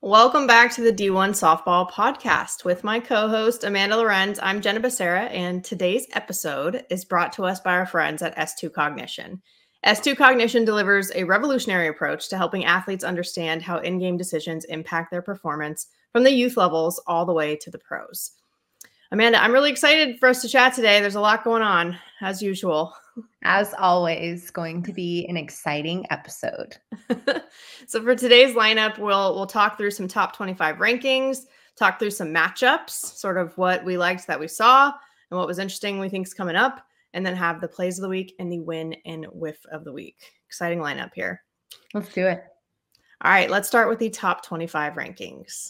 Welcome back to the D1 Softball Podcast with my co-host Amanda Lorenz. I'm Jenna Becerra, and today's episode is brought to us by our friends at S2 Cognition. S2 Cognition delivers a revolutionary approach to helping athletes understand how in-game decisions impact their performance from the youth levels all the way to the pros. Amanda, I'm really excited for us to chat today. There's a lot going on, as usual. As always, going to be an exciting episode. So for today's lineup, we'll talk through some top 25 rankings, talk through some matchups, sort of what we liked that we saw and what was interesting we think is coming up, and then have the plays of the week and the win and whiff of the week. Exciting lineup here. Let's do it. All right, let's start with the top 25 rankings.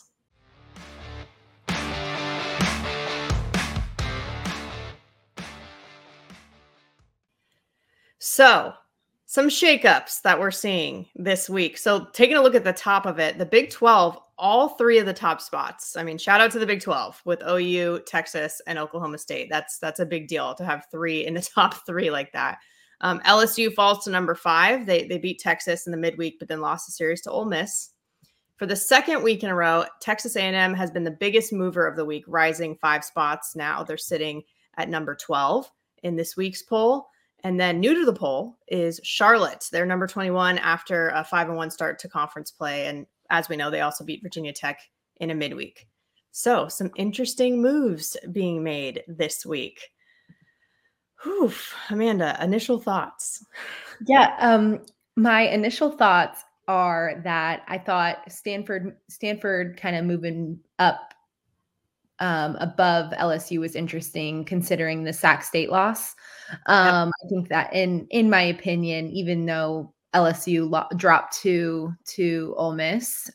So, some shakeups that we're seeing this week. So, taking a look at the top of it, the Big 12, all three of the top spots. I mean, shout out to the Big 12 with OU, Texas, and Oklahoma State. That's a big deal to have three in the top three like that. LSU falls to number 5. They beat Texas in the midweek, but then lost the series to Ole Miss. For the second week in a row, Texas A&M has been the biggest mover of the week, rising 5 spots. Now they're sitting at number 12 in this week's poll. And then new to the poll is Charlotte. They're number 21 after a 5-1 start to conference play. And as we know, they also beat Virginia Tech in a midweek. So some interesting moves being made this week. Whew, Amanda, initial thoughts. Yeah, my initial thoughts are that I thought Stanford kind of moving up above LSU was interesting considering the Sac State loss. I think that in my opinion, even though LSU dropped to Ole Miss,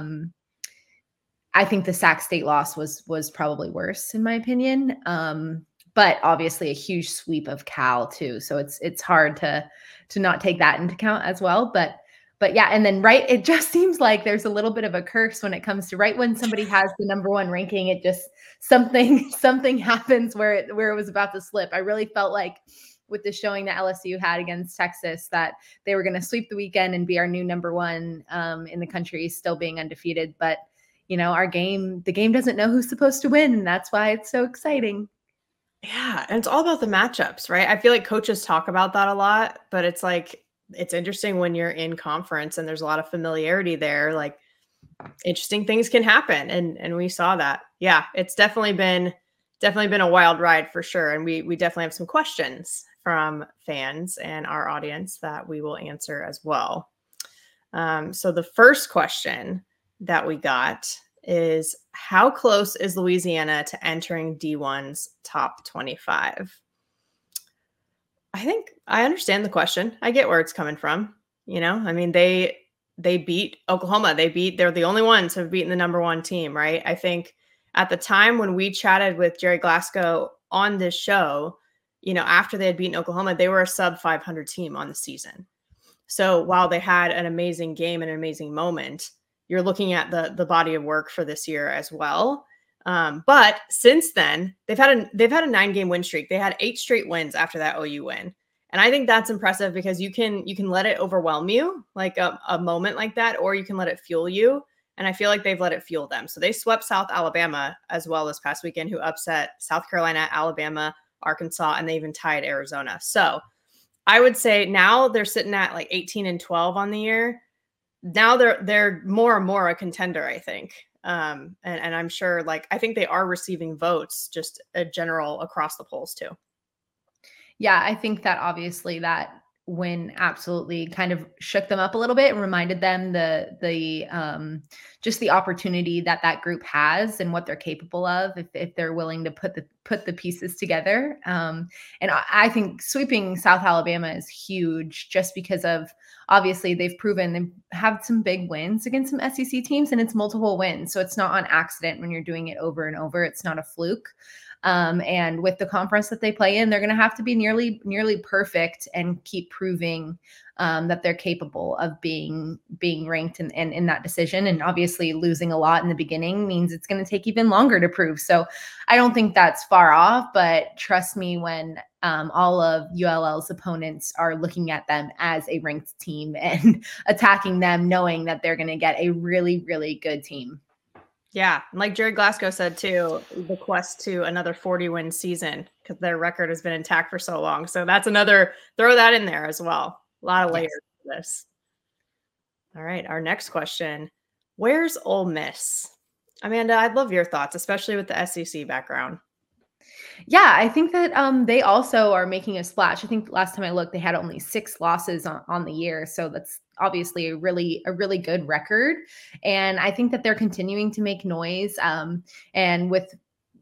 I think the Sac State loss was probably worse in my opinion. But obviously a huge sweep of Cal too. So it's hard to not take that into account as well. But yeah, and then it just seems like there's a little bit of a curse when it comes to right when somebody has the number 1 ranking, it just something happens where it was about to slip. I really felt like with the showing that LSU had against Texas that they were going to sweep the weekend and be our new number 1 in the country, still being undefeated. But you know, the game doesn't know who's supposed to win, and that's why it's so exciting. Yeah, and it's all about the matchups, right? I feel like coaches talk about that a lot, but it's like it's interesting when you're in conference and there's a lot of familiarity there. Like interesting things can happen, and we saw that. Yeah, it's definitely been a wild ride for sure, and we definitely have some questions from fans and our audience that we will answer as well. So the first question that we got is how close is Louisiana to entering D1's top 25? I think I understand the question. I get where it's coming from. You know, I mean, they beat Oklahoma. They're the only ones who have beaten the number 1 team, right? I think at the time when we chatted with Jerry Glasgow on this show, you know, after they had beaten Oklahoma, they were a sub 500 team on the season. So while they had an amazing game and an amazing moment, you're looking at the body of work for this year as well. But since then, they've had a 9-game win streak. They had 8 straight wins after that OU win. And I think that's impressive because you can let it overwhelm you, like a moment like that, or you can let it fuel you. And I feel like they've let it fuel them. So they swept South Alabama as well this past weekend, who upset South Carolina, Alabama, Arkansas, and they even tied Arizona. So I would say now they're sitting at like 18-12 on the year. Now they're more and more a contender, I think. And I'm sure, like, I think they are receiving votes, just a general across the polls too. Yeah, I think that obviously that win absolutely kind of shook them up a little bit and reminded them just the opportunity that group has and what they're capable of if they're willing to put the pieces together. And I think sweeping South Alabama is huge just because of obviously they've proven they have some big wins against some SEC teams and it's multiple wins. So it's not on accident when you're doing it over and over. It's not a fluke. And with the conference that they play in, they're going to have to be nearly perfect and keep proving that they're capable of being ranked in that decision. And obviously losing a lot in the beginning means it's going to take even longer to prove. So I don't think that's far off, but trust me when all of ULL's opponents are looking at them as a ranked team and attacking them, knowing that they're going to get a really, really good team. Yeah. Like Jared Glasgow said too, the quest to another 40-win season because their record has been intact for so long. So that's another, throw that in there as well. A lot of layers to this. All right. Our next question. Where's Ole Miss? Amanda, I'd love your thoughts, especially with the SEC background. Yeah, I think that they also are making a splash. I think last time I looked, they had only 6 losses on the year. So that's obviously a really good record. And I think that they're continuing to make noise. And with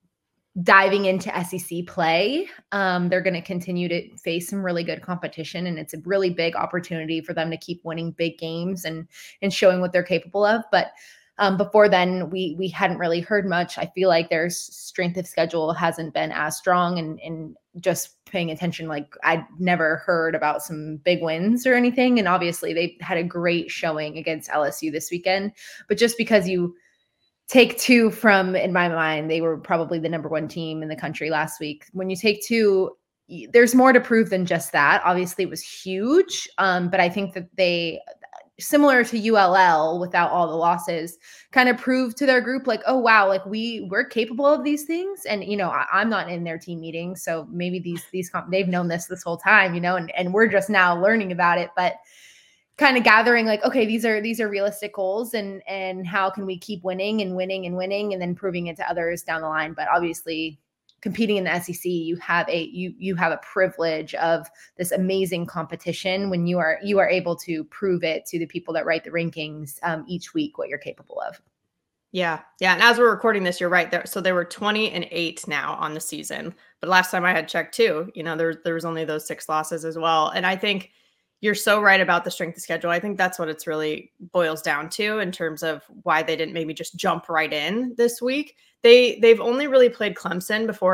diving into SEC play, they're going to continue to face some really good competition. And it's a really big opportunity for them to keep winning big games and showing what they're capable of. But before then, we hadn't really heard much. I feel like their strength of schedule hasn't been as strong, and just paying attention, like I'd never heard about some big wins or anything. And obviously they had a great showing against LSU this weekend, but just because you take 2 from, in my mind, they were probably the number 1 team in the country last week. When you take 2, there's more to prove than just that. Obviously it was huge. But I think that they, similar to ULL without all the losses, kind of proved to their group like, oh wow, like we're capable of these things. And I'm not in their team meeting, so maybe they've known this whole time, and we're just now learning about it. But kind of gathering like, okay, these are realistic goals, and how can we keep winning and winning and winning, and then proving it to others down the line. But obviously competing in the SEC, you have a privilege of this amazing competition when you are able to prove it to the people that write the rankings each week what you're capable of. Yeah. And as we're recording this, you're right there. So they were 20-8 now on the season, but last time I had checked too, there was only those 6 losses as well. And I think you're so right about the strength of schedule. I think that's what it's really boils down to in terms of why they didn't maybe just jump right in this week. They've only really played Clemson before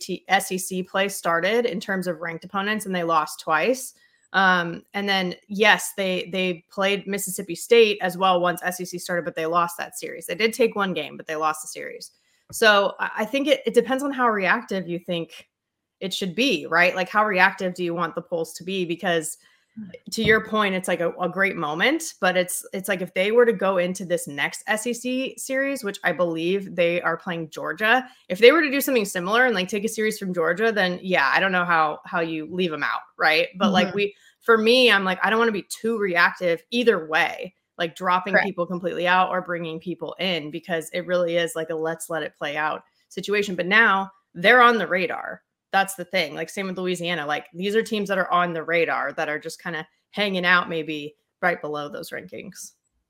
SEC play started in terms of ranked opponents, and they lost twice. And then, yes, they played Mississippi State as well once SEC started, but they lost that series. They did take 1 game, but they lost the series. So I think it depends on how reactive you think it should be, right? Like, how reactive do you want the polls to be? Because to your point, it's like a great moment, but it's like if they were to go into this next SEC series, which I believe they are playing Georgia, if they were to do something similar and like take a series from Georgia, then yeah, I don't know how you leave them out, right? But like for me, I'm like, I don't want to be too reactive either way, like dropping people completely out or bringing people in, because it really is like a let's let it play out situation. But now they're on the radar. That's the thing. Like same with Louisiana. Like these are teams that are on the radar that are just kind of hanging out maybe right below those rankings.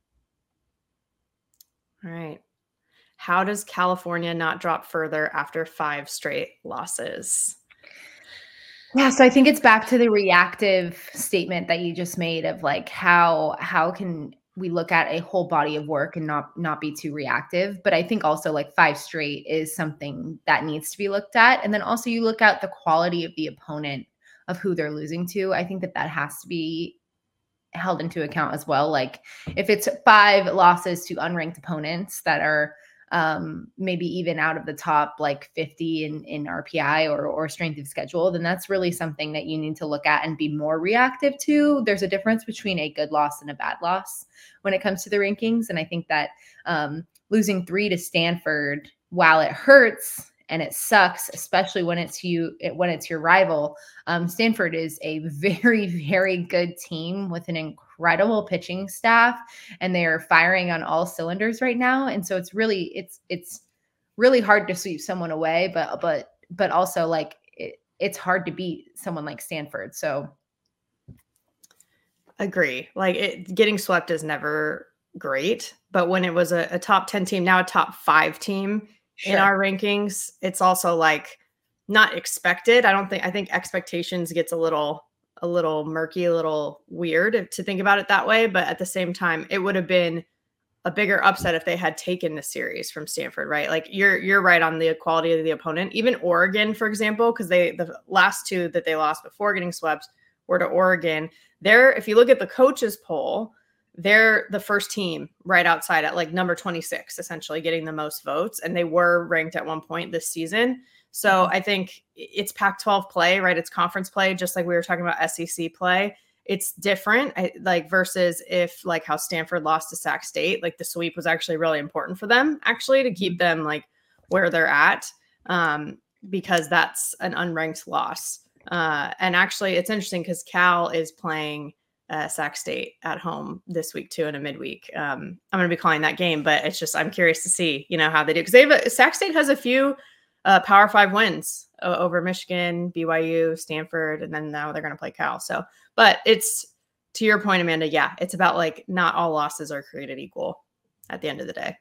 All right. How does California not drop further after 5 straight losses? Yeah, so I think it's back to the reactive statement that you just made of like how can we look at a whole body of work and not be too reactive. But I think also like 5 straight is something that needs to be looked at. And then also you look at the quality of the opponent, of who they're losing to. I think that has to be held into account as well. Like if it's 5 losses to unranked opponents that are maybe even out of the top like 50 in RPI or strength of schedule, then that's really something that you need to look at and be more reactive to. There's a difference between a good loss and a bad loss when it comes to the rankings. And I think that losing 3 to Stanford, while it hurts and it sucks, especially when it's your rival, Stanford is a very, very good team with an incredible pitching staff, and they are firing on all cylinders right now. And so it's really hard to sweep someone away, but also like it's hard to beat someone like Stanford. So agree. Like getting swept is never great, but when it was a top 10 team, now a top 5 team in our rankings, it's also like not expected. I think expectations gets a little murky, a little weird to think about it that way. But at the same time, it would have been a bigger upset if they had taken the series from Stanford, right? Like you're right on the quality of the opponent. Even Oregon, for example, because the last two that they lost before getting swept were to Oregon. If you look at the coaches poll, they're the first team right outside at like number 26, essentially getting the most votes. And they were ranked at one point this season. So I think it's Pac-12 play, right? It's conference play, just like we were talking about SEC play. It's different, like versus if like how Stanford lost to Sac State, like the sweep was actually really important for them actually to keep them like where they're at, because that's an unranked loss. And actually it's interesting because Cal is playing Sac State at home this week too in a midweek. I'm going to be calling that game, but it's just, I'm curious to see, how they do. Because Sac State has a few Power 5 wins over Michigan, BYU, Stanford, and then now they're going to play Cal. So, but it's, to your point, Amanda, yeah, it's about like not all losses are created equal at the end of the day.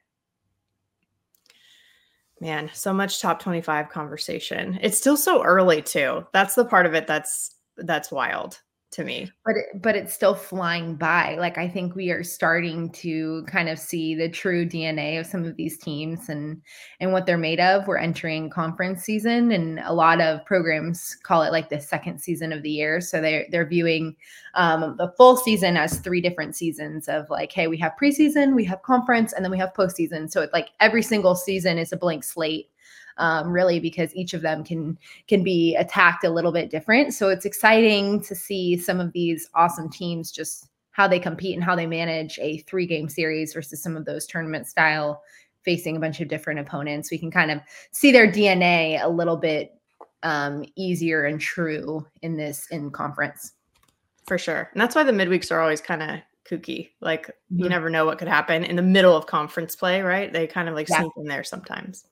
Man, so much top 25 conversation. It's still so early too. That's the part of it that's wild to me. But it's still flying by. Like, I think we are starting to kind of see the true DNA of some of these teams and what they're made of. We're entering conference season, and a lot of programs call it like the second season of the year. So they're viewing the full season as 3 different seasons of like, hey, we have preseason, we have conference, and then we have postseason. So it's like every single season is a blank slate. Really, because each of them can be attacked a little bit different. So it's exciting to see some of these awesome teams, just how they compete and how they manage a 3-game series versus some of those tournament style facing a bunch of different opponents. We can kind of see their DNA a little bit easier and true in conference. For sure. And that's why the midweeks are always kind of kooky. Like you never know what could happen in the middle of conference play, right? They kind of like sneak in there sometimes.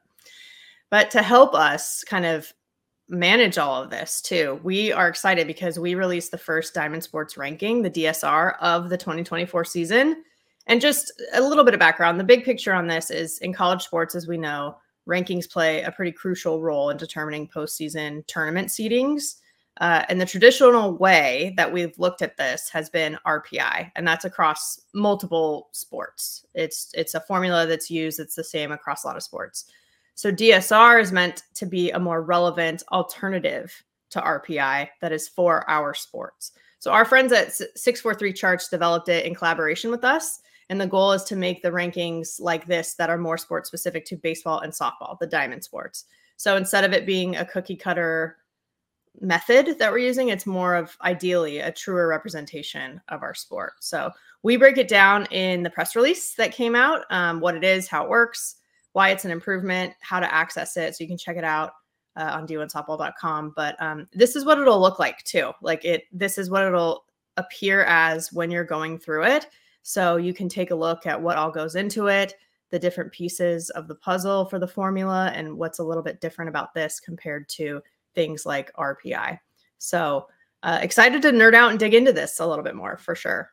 But to help us kind of manage all of this too, we are excited because we released the first Diamond Sports ranking, the DSR of the 2024 season. And just a little bit of background, the big picture on this is in college sports, as we know, rankings play a pretty crucial role in determining postseason tournament seedings. And the traditional way that we've looked at this has been RPI, and that's across multiple sports. It's a formula that's used. It's the same across a lot of sports. So DSR is meant to be a more relevant alternative to RPI that is for our sports. So our friends at 643 Charts developed it in collaboration with us. And the goal is to make the rankings like this that are more sport specific to baseball and softball, the diamond sports. So instead of it being a cookie cutter method that we're using, it's more of ideally a truer representation of our sport. So we break it down in the press release that came out, what it is, how it works, why it's an improvement, how to access it. So you can check it out on d1softball.com. But this is what it'll look like too. This is what it'll appear as when you're going through it. So you can take a look at what all goes into it, the different pieces of the puzzle for the formula, and what's a little bit different about this compared to things like RPI. So excited to nerd out and dig into this a little bit more for sure.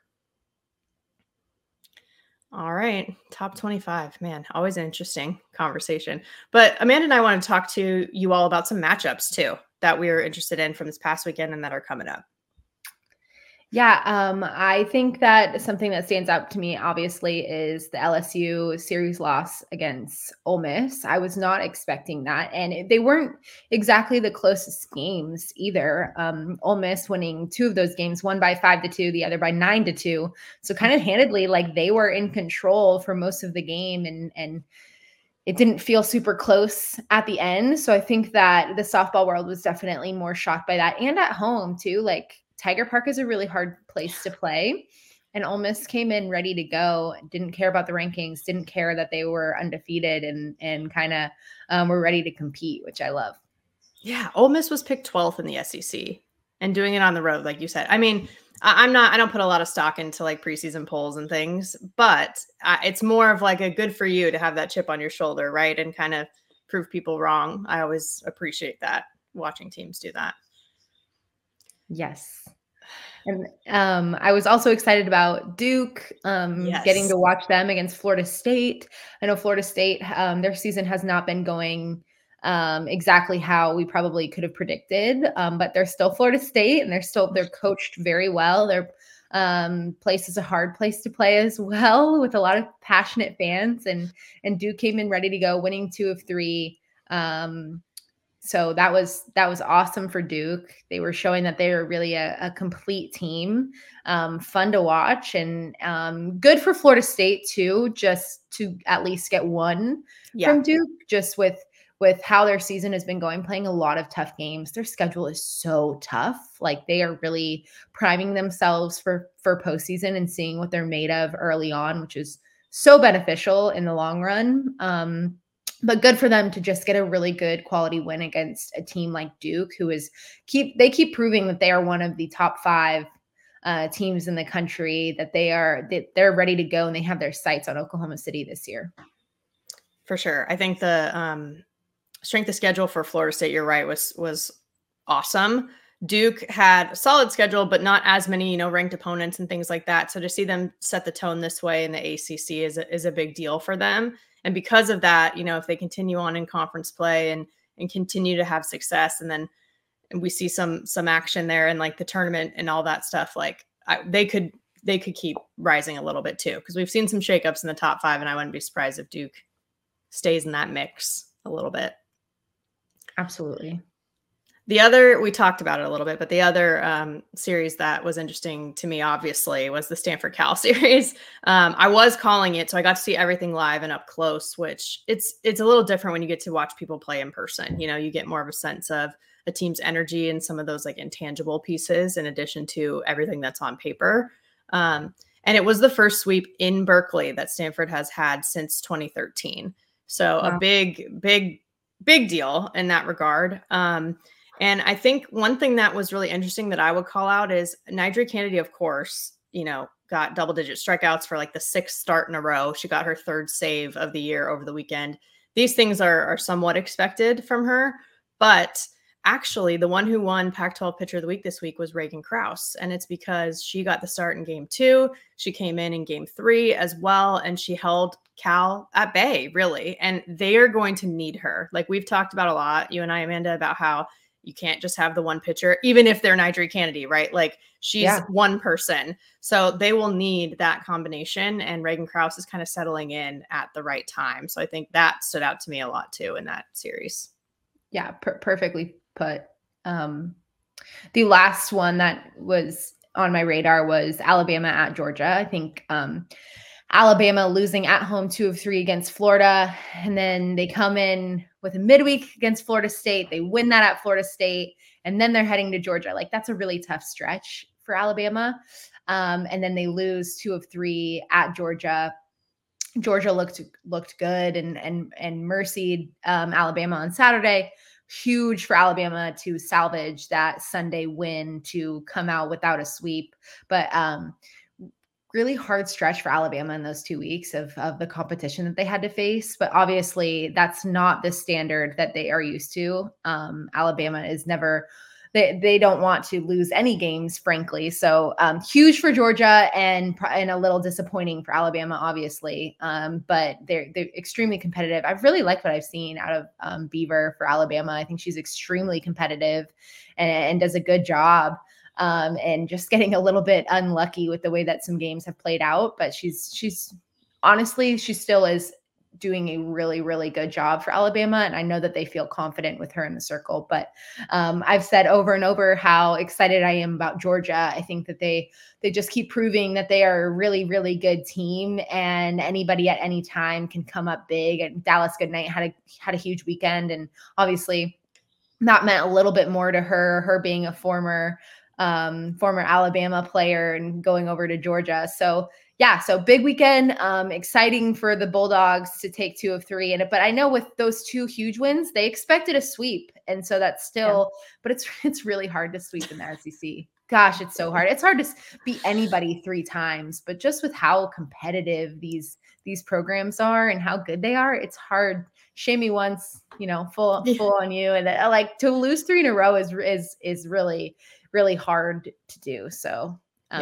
All right. Top 25, man, always an interesting conversation. But Amanda and I want to talk to you all about some matchups too that we're interested in from this past weekend and that are coming up. Yeah, I think that something that stands out to me, obviously, is the LSU series loss against Ole Miss. I was not expecting that, and they weren't exactly the closest games either. Ole Miss winning 2 of those games, one by 5-2, the other by 9-2. So kind of handedly, like they were in control for most of the game, and it didn't feel super close at the end. So I think that the softball world was definitely more shocked by that, and at home too. Like Tiger Park is a really hard place to play, and Ole Miss came in ready to go, didn't care about the rankings, didn't care that they were undefeated, and kind of were ready to compete, which I love. Yeah, Ole Miss was picked 12th in the SEC and doing it on the road, like you said. I mean, I don't put a lot of stock into like preseason polls and things, but it's more of like a good for you to have that chip on your shoulder, right? And kind of prove people wrong. I always appreciate that, watching teams do that. Yes. And I was also excited about Duke getting to watch them against Florida State. I know Florida State, their season has not been going exactly how we probably could have predicted, but they're still Florida State, and they're coached very well. They're Place is a hard place to play as well, with a lot of passionate fans, and Duke came in ready to go, winning 2 of 3. So that was awesome for Duke. They were showing that they were really a complete team, fun to watch, and good for Florida State too, just to at least get one from Duke, just with how their season has been going, playing a lot of tough games. Their schedule is so tough. Like, they are really priming themselves for postseason and seeing what they're made of early on, which is so beneficial in the long run. But good for them to just get a really good quality win against a team like Duke, who is keep proving that they are one of the top 5 teams in the country, that they're ready to go, and they have their sights on Oklahoma City this year. For sure. I think the strength of schedule for Florida State, you're right, was awesome. Duke had a solid schedule, but not as many, ranked opponents and things like that. So to see them set the tone this way in the ACC is a big deal for them. And because of that, if they continue on in conference play and continue to have success, and then we see some action there and like the tournament and all that stuff, like they could keep rising a little bit too, because we've seen some shakeups in the top 5, and I wouldn't be surprised if Duke stays in that mix a little bit. Absolutely. We talked about it a little bit, but the other series that was interesting to me, obviously, was the Stanford Cal series. I was calling it, so I got to see everything live and up close, which it's a little different when you get to watch people play in person. You get more of a sense of a team's energy and some of those like intangible pieces, in addition to everything that's on paper. And it was the first sweep in Berkeley that Stanford has had since 2013. So wow. A big deal in that regard. And I think one thing that was really interesting that I would call out is Nigel Kennedy, of course, got double-digit strikeouts for like the 6th start in a row. She got her 3rd save of the year over the weekend. These things are somewhat expected from her, but actually the one who won Pac-12 Pitcher of the Week this week was Reagan Kraus, and it's because she got the start in Game 2. She came in Game 3 as well, and she held Cal at bay, really, and they are going to need her. Like we've talked about a lot, you and I, Amanda, about how you can't just have the one pitcher, even if they're Nigel Kennedy, right? Like she's one person. So they will need that combination. And Reagan Kraus is kind of settling in at the right time. So I think that stood out to me a lot too in that series. Yeah, perfectly put. The last one that was on my radar was Alabama at Georgia. I think Alabama losing at home 2 of 3 against Florida. And then they come in with a midweek against Florida State. They win that at Florida State. And then they're heading to Georgia. Like, that's a really tough stretch for Alabama. And then they lose 2 of 3 at Georgia. Georgia looked good and mercied Alabama on Saturday. Huge for Alabama to salvage that Sunday win to come out without a sweep. But really hard stretch for Alabama in those 2 weeks of the competition that they had to face. But obviously that's not the standard that they are used to. Alabama is never, they don't want to lose any games, frankly. So huge for Georgia and a little disappointing for Alabama, obviously. But they're extremely competitive. I've really liked what I've seen out of Beaver for Alabama. I think she's extremely competitive and does a good job. And just getting a little bit unlucky with the way that some games have played out. But she's honestly, she still is doing a really, really good job for Alabama. And I know that they feel confident with her in the circle. But I've said over and over how excited I am about Georgia. I think that they just keep proving that they are a really, really good team, and anybody at any time can come up big. And Dallas Goodnight had a huge weekend. And obviously that meant a little bit more to her being a former Alabama player and going over to Georgia. So yeah, so big weekend, exciting for the Bulldogs to take 2 of 3. But I know with those 2 huge wins, they expected a sweep. And so that's still, but it's really hard to sweep in the SEC. Gosh, it's so hard. It's hard to beat anybody 3 times, but just with how competitive these programs are and how good they are, it's hard. Shame me once, full on you. And like to lose 3 in a row is really, really hard to do. So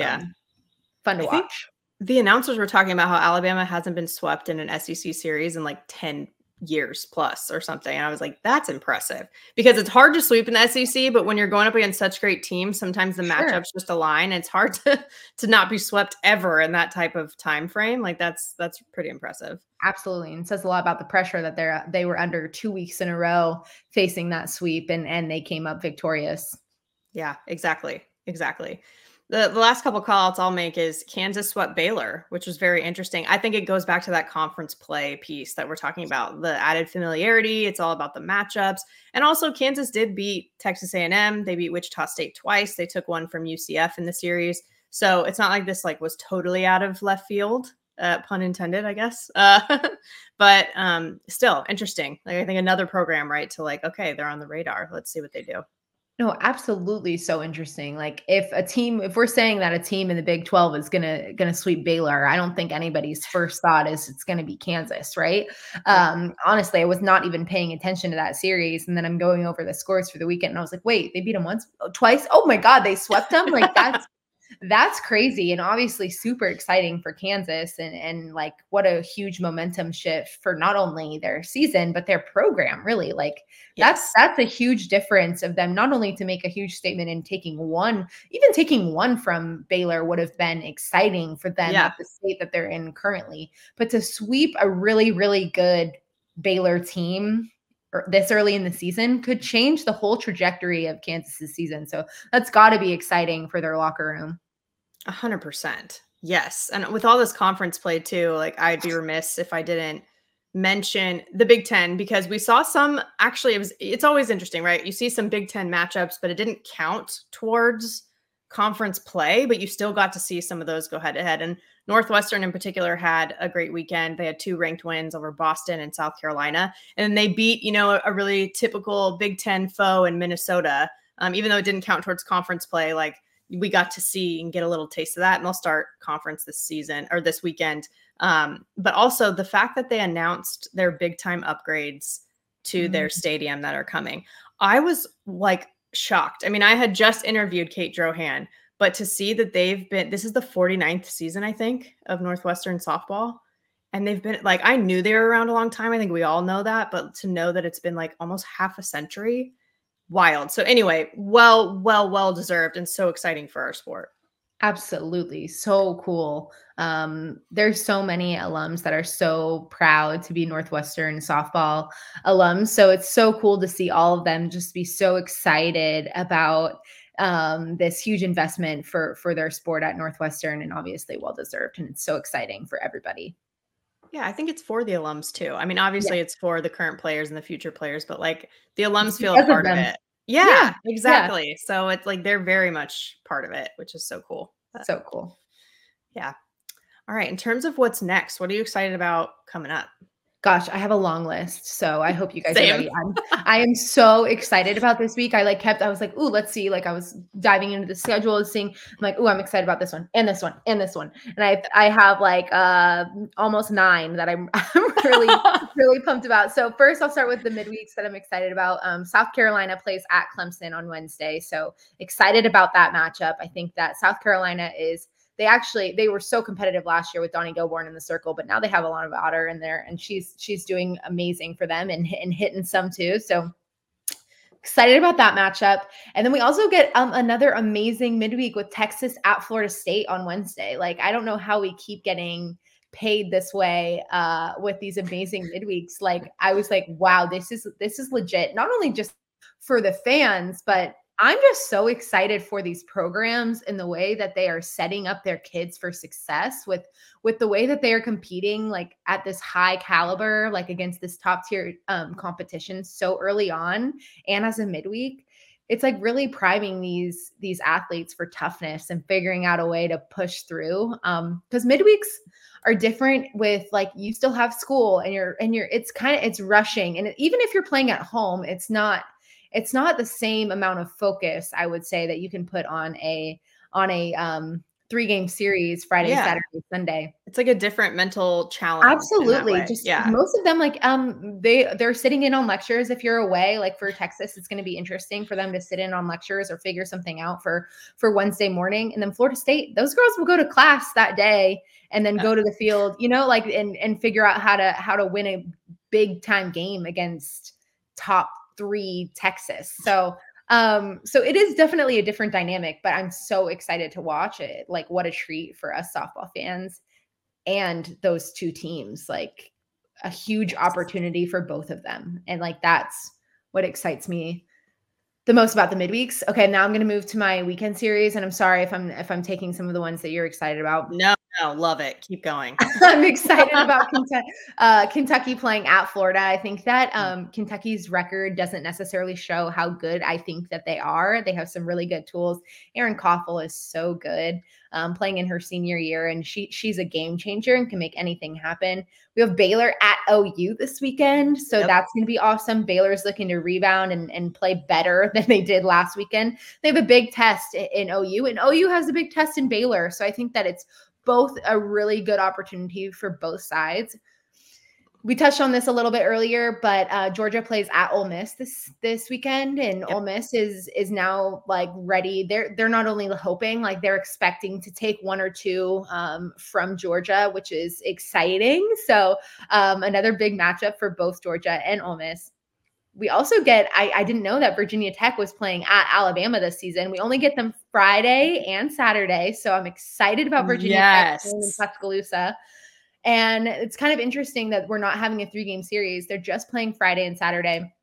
fun to watch. The announcers were talking about how Alabama hasn't been swept in an SEC series in like 10 years plus or something. And I was like, that's impressive because it's hard to sweep in the SEC, but when you're going up against such great teams, sometimes the matchups just align. It's hard to not be swept ever in that type of time frame. Like that's pretty impressive. Absolutely. And it says a lot about the pressure that they were under 2 weeks in a row facing that sweep, and they came up victorious. Yeah, exactly. Exactly. The last couple call outs I'll make is Kansas swept Baylor, which was very interesting. I think it goes back to that conference play piece that we're talking about, the added familiarity. It's all about the matchups. And also Kansas did beat Texas A&M. They beat Wichita State twice. They took one from UCF in the series. So it's not like this like was totally out of left field, pun intended, I guess. But still interesting. Like I think another program, right? To like, okay, they're on the radar. Let's see what they do. No, absolutely. So interesting. Like if we're saying that a team in the Big 12 is gonna sweep Baylor, I don't think anybody's first thought is it's gonna be Kansas, right? Honestly, I was not even paying attention to that series, and then I'm going over the scores for the weekend, and I was like, wait, they beat them once, twice. Oh my God, they swept them. Like that's crazy, and obviously super exciting for Kansas, and like what a huge momentum shift for not only their season but their program. Really, like Yes. that's a huge difference of them not only to make a huge statement in taking one from Baylor would have been exciting for them at the state that they're in currently, but to sweep a really, really good Baylor team this early in the season could change the whole trajectory of Kansas's season. So that's got to be exciting for their locker room. 100%. Yes. And with all this conference play too, like I'd be remiss if I didn't mention the Big Ten, because we saw some, actually it's always interesting, right? You see some Big Ten matchups, but it didn't count towards conference play, but you still got to see some of those go head to head. And Northwestern in particular had a great weekend. They had 2 ranked wins over Boston and South Carolina. And they beat, a really typical Big Ten foe in Minnesota. Even though it didn't count towards conference play, like we got to see and get a little taste of that. And they'll start conference this season or this weekend. But also the fact that they announced their big time upgrades to their stadium that are coming. I was like shocked. I mean, I had just interviewed Kate Drohan, but to see that this is the 49th season, I think, of Northwestern softball. And they've been like, I knew they were around a long time. I think we all know that, but to know that it's been like almost half a century, wild. So anyway, well deserved and so exciting for our sport. Absolutely. So cool. There's so many alums that are so proud to be Northwestern softball alums. So it's so cool to see all of them just be so excited about this huge investment for their sport at Northwestern, and obviously well-deserved. And it's so exciting for everybody. Yeah, I think it's for the alums too. I mean, obviously it's for the current players and the future players, but like the alums feel a part of it. Yeah, exactly. Yeah. So it's like they're very much part of it, which is so cool. So cool. Yeah. All right. In terms of what's next, what are you excited about coming up? Gosh, I have a long list. So I hope you guys are ready. I am so excited about this week. I was like, ooh, let's see. Like I was diving into the schedule and seeing, I'm like, ooh, I'm excited about this one and this one and this one. And I have like almost 9 that I'm really, really pumped about. So first I'll start with the midweeks that I'm excited about. South Carolina plays at Clemson on Wednesday. So excited about that matchup. I think that South Carolina they were so competitive last year with Donnie Gilborn in the circle, but now they have Alana Otter in there, and she's doing amazing for them and hitting some too. So excited about that matchup. And then we also get another amazing midweek with Texas at Florida State on Wednesday. Like, I don't know how we keep getting paid this way with these amazing midweeks. Like, I was like, wow, this is legit. Not only just for the fans, but I'm just so excited for these programs and the way that they are setting up their kids for success with the way that they are competing like at this high caliber, like against this top tier competition so early on. And as a midweek, it's like really priming these athletes for toughness and figuring out a way to push through. Because midweeks are different with like, you still have school and it's rushing. And even if you're playing at home, it's not the same amount of focus, I would say, that you can put on a 3-game series, Friday, Saturday, Sunday. It's like a different mental challenge. Absolutely. Most of them, like, they're sitting in on lectures. If you're away, like for Texas, it's going to be interesting for them to sit in on lectures or figure something out for Wednesday morning. And then Florida State, those girls will go to class that day and then go to the field, like, and figure out how to win a big time game against top 3 Texas. So it is definitely a different dynamic, but I'm so excited to watch it. Like, what a treat for us softball fans and those two teams. Like, a huge opportunity for both of them. And like, that's what excites me the most about the midweeks. Okay, now I'm going to move to my weekend series, and I'm sorry if I'm taking some of the ones that you're excited about. No, love it. Keep going. I'm excited about Kentucky playing at Florida. I think that Kentucky's record doesn't necessarily show how good I think that they are. They have some really good tools. Erin Koffel is so good, playing in her senior year, and she's a game changer and can make anything happen. We have Baylor at OU this weekend, so that's going to be awesome. Baylor's looking to rebound and play better than they did last weekend. They have a big test in OU, and OU has a big test in Baylor. So I think that it's both a really good opportunity for both sides. We touched on this a little bit earlier, but Georgia plays at Ole Miss this weekend, and Ole Miss is now like ready. They're not only hoping, like they're expecting to take 1 or 2 from Georgia, which is exciting. So another big matchup for both Georgia and Ole Miss. We also get, I didn't know that Virginia Tech was playing at Alabama this season. We only get them Friday and Saturday. So I'm excited about Virginia Tech playing in Tuscaloosa. And it's kind of interesting that we're not having a 3-game series. They're just playing Friday and Saturday.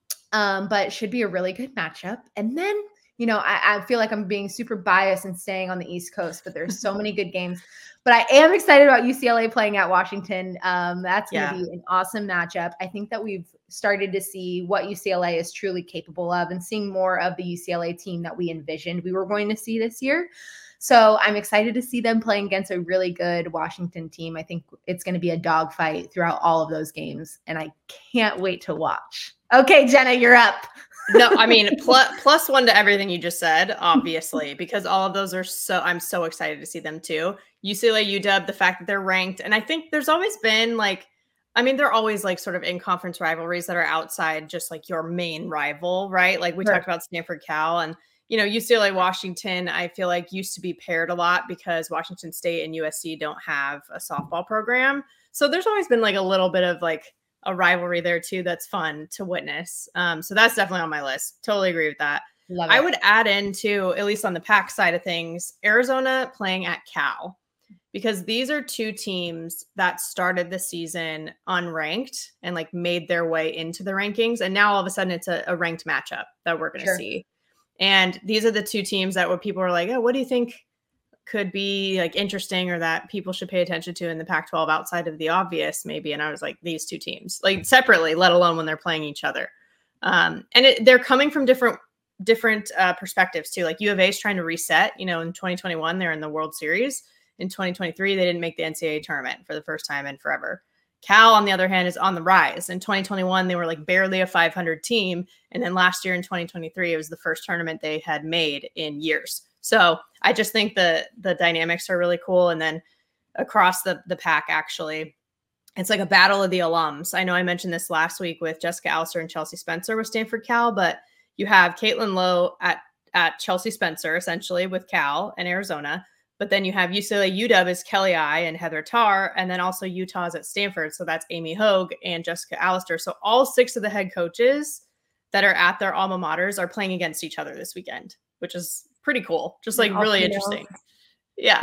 But it should be a really good matchup. And then, you know, I feel like I'm being super biased and staying on the East Coast, but there's so many good games. But I am excited about UCLA playing at Washington. That's going to be an awesome matchup. I think that we've started to see what UCLA is truly capable of and seeing more of the UCLA team that we envisioned we were going to see this year. So I'm excited to see them playing against a really good Washington team. I think it's going to be a dogfight throughout all of those games, and I can't wait to watch. Okay, Jenna, you're up. No, I mean, plus one to everything you just said, obviously, because all of those are I'm so excited to see them too. UCLA, UW, the fact that they're ranked. And I think there's always been like, I mean, they're always like sort of in conference rivalries that are outside just like your main rival, right? Like we talked about Stanford, Cal, and, you know, UCLA, Washington, I feel like used to be paired a lot because Washington State and USC don't have a softball program. So there's always been like a little bit of like a rivalry there too. That's fun to witness. So that's definitely on my list. Totally agree with that. I would add in too, at least on the Pac side of things, Arizona playing at Cal, because these are two teams that started the season unranked and like made their way into the rankings. And now all of a sudden it's a ranked matchup that we're going to see. And these are the two teams that what people are like, oh, what do you think could be like interesting or that people should pay attention to in the Pac-12 outside of the obvious maybe? And I was like, these two teams, like separately, let alone when they're playing each other. And they're coming from different perspectives too. Like U of A is trying to reset, you know, in 2021, they're in the World Series. In 2023, they didn't make the NCAA tournament for the first time in forever. Cal, on the other hand, is on the rise. In 2021, they were like barely a 500 team. And then last year in 2023, it was the first tournament they had made in years. So I just think the dynamics are really cool. And then across the Pac, actually, it's like a battle of the alums. I know I mentioned this last week with Jessica Allister and Chelsea Spencer with Stanford Cal, but you have Caitlin Lowe at Chelsea Spencer, essentially, with Cal and Arizona. But then you have UCLA UW is Kelly I and Heather Tarr, and then also Utah's at Stanford. So that's Amy Hogue and Jessica Allister. So all 6 of the head coaches that are at their alma maters are playing against each other this weekend, which is pretty cool. Just like really interesting. Yeah.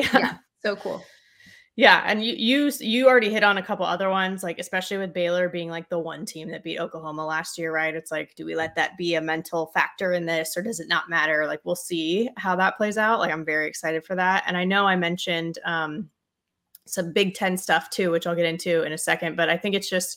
So cool. Yeah. And you already hit on a couple other ones, like especially with Baylor being like the one team that beat Oklahoma last year, right? It's like, do we let that be a mental factor in this, or does it not matter? Like, we'll see how that plays out. Like, I'm very excited for that. And I know I mentioned some Big Ten stuff too, which I'll get into in a second, but I think it's just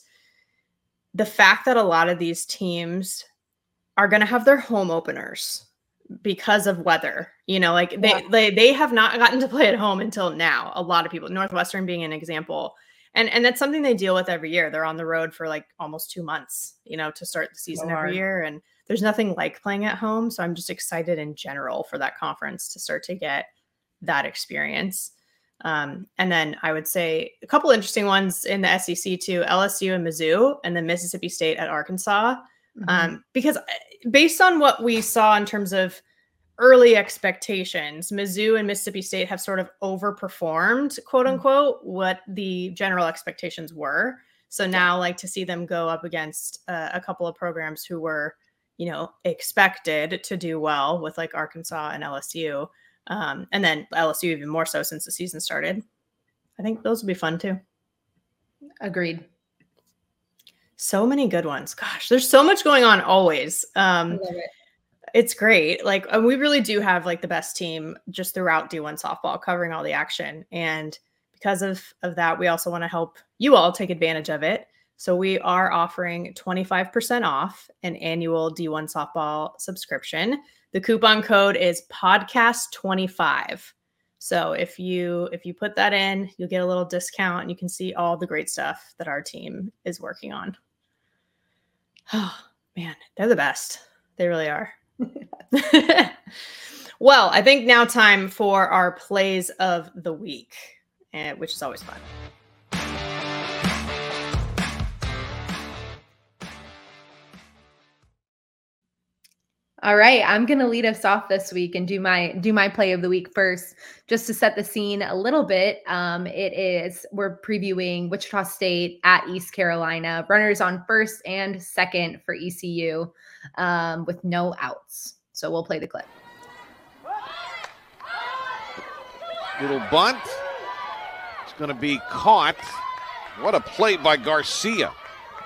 the fact that a lot of these teams are going to have their home openers because of weather, you know, like they have not gotten to play at home until now. A lot of people, Northwestern being an example. And that's something they deal with every year. They're on the road for like almost 2 months, you know, to start the season every year. And there's nothing like playing at home. So I'm just excited in general for that conference to start to get that experience. And then I would say a couple interesting ones in the SEC too, LSU and Mizzou, and then Mississippi State at Arkansas. Because based on what we saw in terms of early expectations, Mizzou and Mississippi State have sort of overperformed, quote unquote, what the general expectations were. So now like to see them go up against a couple of programs who were, you know, expected to do well with like Arkansas and LSU. And then LSU even more so since the season started. I think those will be fun too. Agreed. So many good ones. Gosh, there's so much going on always. I love it. It's great. Like we really do have like the best team just throughout D1 softball covering all the action. And because of that, we also want to help you all take advantage of it. So we are offering 25% off an annual D1 softball subscription. The coupon code is podcast25. So if you put that in, you'll get a little discount and you can see all the great stuff that our team is working on. Oh man, they're the best. They really are. Well, I think now time for our plays of the week, which is always fun. All right, I'm going to lead us off this week and do my play of the week first, just to set the scene a little bit. We're previewing Wichita State at East Carolina, runners on first and second for ECU, with no outs. So we'll play the clip. Little bunt. It's going to be caught. What a play by Garcia.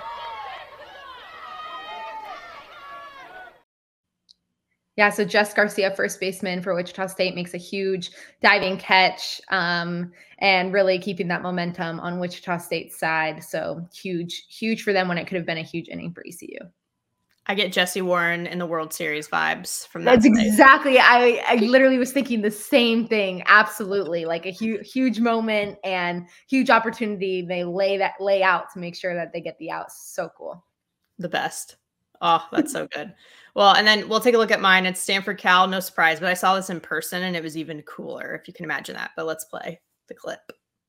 Yeah, so Jess Garcia, first baseman for Wichita State, makes a huge diving catch, and really keeping that momentum on Wichita State's side. So huge for them when it could have been a huge inning for ECU. I get Jesse Warren in the World Series vibes from that. That's exactly. I literally was thinking the same thing. Absolutely, like a huge moment and huge opportunity. They lay out to make sure that they get the outs. So cool. The best. Oh, that's so good. Well, and then we'll take a look at mine. It's Stanford Cal, no surprise, but I saw this in person and it was even cooler, if you can imagine that. But let's play the clip.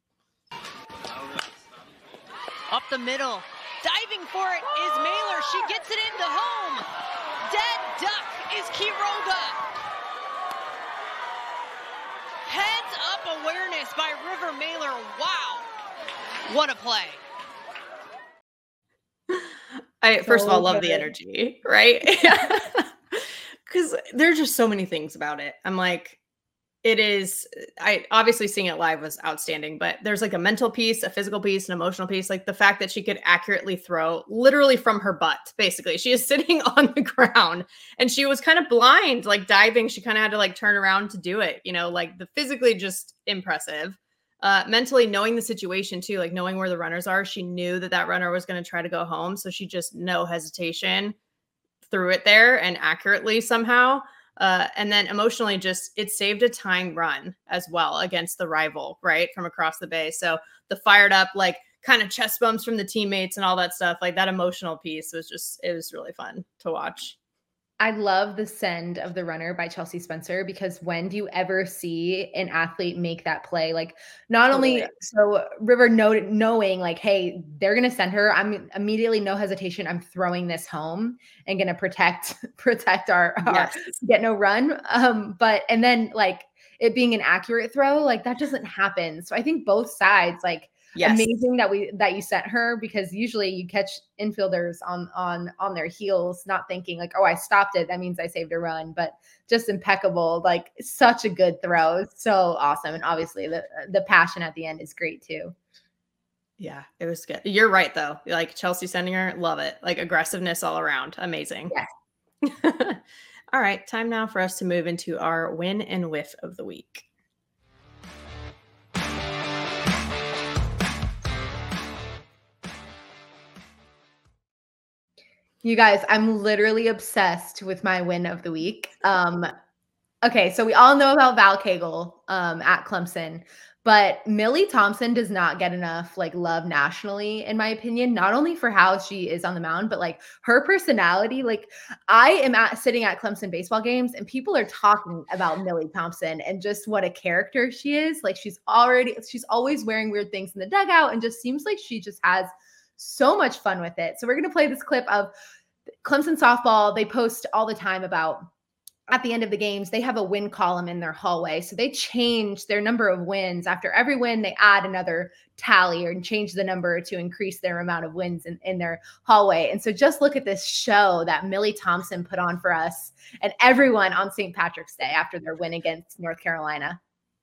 Up the middle, diving for it is Mailer. She gets it into home. Dead duck is Quiroga. Heads up awareness by River Mailer. Wow, what a play. First of all, love the energy, right? Because there's just so many things about it. I'm like, obviously seeing it live was outstanding, but there's like a mental piece, a physical piece, an emotional piece. Like the fact that she could accurately throw literally from her butt, basically. She is sitting on the ground and she was kind of blind, like diving. She kind of had to like turn around to do it, you know, like the physically just impressive. Mentally knowing the situation too, like knowing where the runners are, she knew that runner was going to try to go home. So she just no hesitation threw it there and accurately somehow. And then emotionally it saved a tying run as well against the rival, right? From across the bay. So the fired up, like kind of chest bumps from the teammates and all that stuff, like that emotional piece it was really fun to watch. I love the send of the runner by Chelsea Spencer, because when do you ever see an athlete make that play? Like not only so River knowing like, hey, they're going to send her. I'm immediately, no hesitation. I'm throwing this home and going to protect our get no run. And then like it being an accurate throw, like that doesn't happen. So I think both sides, like, amazing that you sent her, because usually you catch infielders on their heels, not thinking like, oh, I stopped it, that means I saved a run, but just impeccable, like such a good throw. So awesome. And obviously the passion at the end is great too. Yeah, it was good. You're right though. Like Chelsea sending her, love it. Like aggressiveness all around. Amazing. Yes. All right, time now for us to move into our win and whiff of the week. You guys, I'm literally obsessed with my win of the week. Okay, so we all know about Val Cagle at Clemson, but Millie Thompson does not get enough like love nationally, in my opinion, not only for how she is on the mound, but like her personality. Like I am sitting at Clemson baseball games and people are talking about Millie Thompson and just what a character she is. Like she's always wearing weird things in the dugout and just seems like she just has so much fun with it. So we're going to play this clip of Clemson softball. They post all the time about at the end of the games, they have a win column in their hallway. So they change their number of wins. After every win, they add another tally and change the number to increase their amount of wins in their hallway. And so just look at this show that Millie Thompson put on for us and everyone on St. Patrick's Day after their win against North Carolina.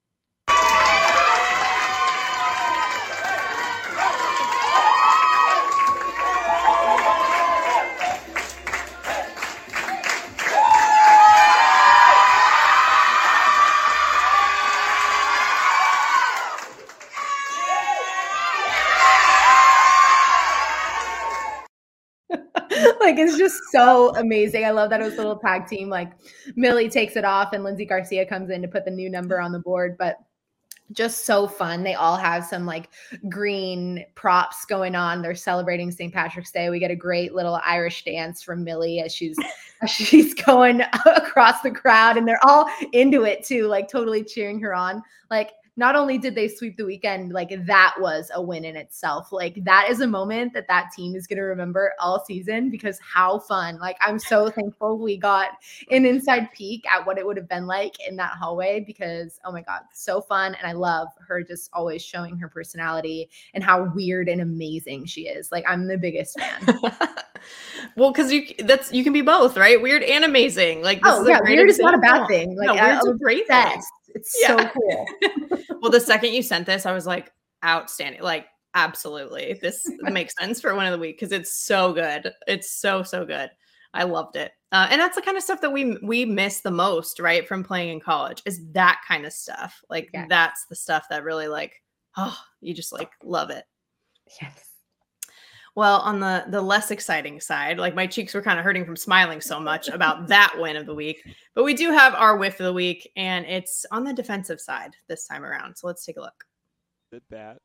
Like, it's just so amazing. I love that it was a little tag team. Like, Millie takes it off and Lindsay Garcia comes in to put the new number on the board. But just so fun. They all have some like green props going on. They're celebrating St. Patrick's Day. We get a great little Irish dance from Millie as she's going across the crowd, and they're all into it too, like totally cheering her on. Like, not only did they sweep the weekend, like that was a win in itself. Like, that is a moment that team is going to remember all season, because how fun. Like, I'm so thankful we got an inside peek at what it would have been like in that hallway, because, oh my God, so fun. And I love her just always showing her personality and how weird and amazing she is. Like, I'm the biggest fan. Well, because you can be both, right? Weird and amazing. Like, this is weird is not a bad thing. Like, weird's a great thing. It's so cool. Well, the second you sent this, I was like, outstanding. Like, absolutely. This makes sense for one of the week, because it's so good. It's so good. I loved it. And that's the kind of stuff that we miss the most, right? From playing in college, is that kind of stuff. Like, that's the stuff that really, like, oh, you just like love it. Yes. Well, on the less exciting side, like, my cheeks were kind of hurting from smiling so much about that win of the week. But we do have our whiff of the week, and it's on the defensive side this time around. So let's take a look. Good bat.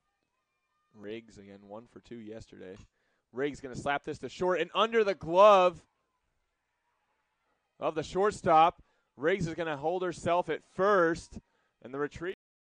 Riggs again, 1 for 2 yesterday. Riggs going to slap this to short and under the glove of the shortstop. Riggs is going to hold herself at first, and the retreat.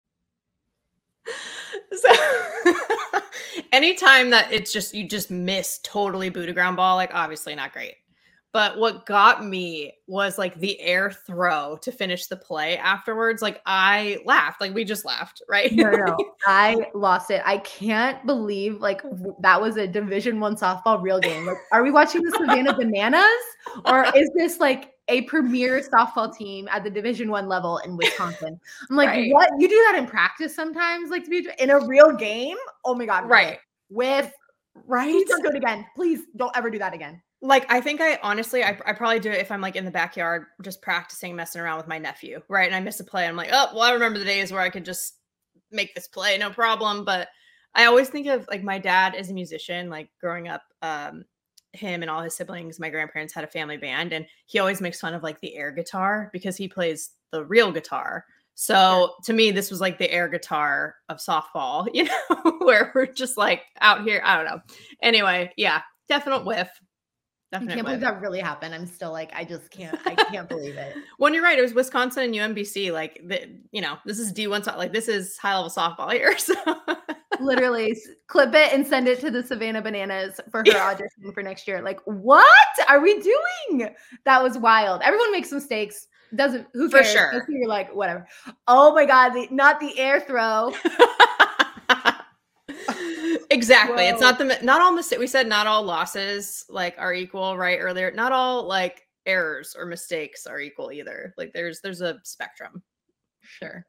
So anytime that it's just, you just miss totally boot a ground ball, like, obviously not great. But what got me was like the air throw to finish the play afterwards. Like, I laughed, like we just laughed, right? No. I lost it. I can't believe like that was a Division I softball real game. Like, are we watching the Savannah Bananas, or is this like a premier softball team at the Division I level in Wisconsin? I'm like, What? You do that in practice sometimes, like to be in a real game? Oh my God. Right. Please don't do it again. Please don't ever do that again. Like, I think I probably do it if I'm like in the backyard, just practicing, messing around with my nephew. Right. And I miss a play. I'm like, oh, well, I remember the days where I could just make this play, no problem. But I always think of like, my dad is a musician, like growing up, him and all his siblings, my grandparents had a family band, and he always makes fun of like the air guitar because he plays the real guitar. So to me, this was like the air guitar of softball, you know, where we're just like out here. I don't know. Anyway, yeah, definite whiff. I can't believe that really happened. I'm still like, I can't believe it. When you're right, it was Wisconsin and UMBC. Like, this is D1, like this is high level softball here. So literally clip it and send it to the Savannah Bananas for her audition for next year. Like, what are we doing? That was wild. Everyone makes mistakes. Who cares? For sure. You're like, whatever. Oh my God, not the air throw. Exactly. Whoa. It's not all mistakes. We said not all losses like are equal, right? Earlier, not all like errors or mistakes are equal either. Like, there's a spectrum. Sure.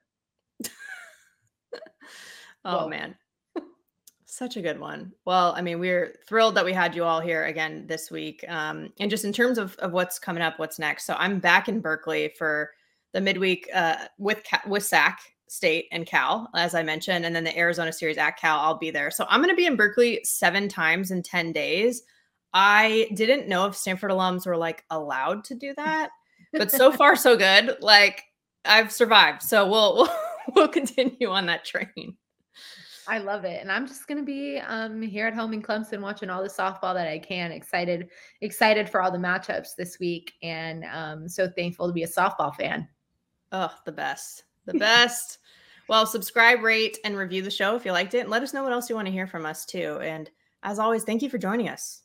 Oh man. Such a good one. Well, I mean, we're thrilled that we had you all here again this week. And just in terms of what's coming up, what's next. So I'm back in Berkeley for the midweek with Sac State and Cal, as I mentioned, and then the Arizona series at Cal. I'll be there. So I'm going to be in Berkeley 7 times in 10 days. I didn't know if Stanford alums were like allowed to do that, but so far so good. Like, I've survived. So we'll continue on that train. I love it. And I'm just going to be here at home in Clemson watching all the softball that I can. Excited for all the matchups this week. And so thankful to be a softball fan. Oh, the best. The best. Well, subscribe, rate, and review the show if you liked it. And let us know what else you want to hear from us too. And as always, thank you for joining us.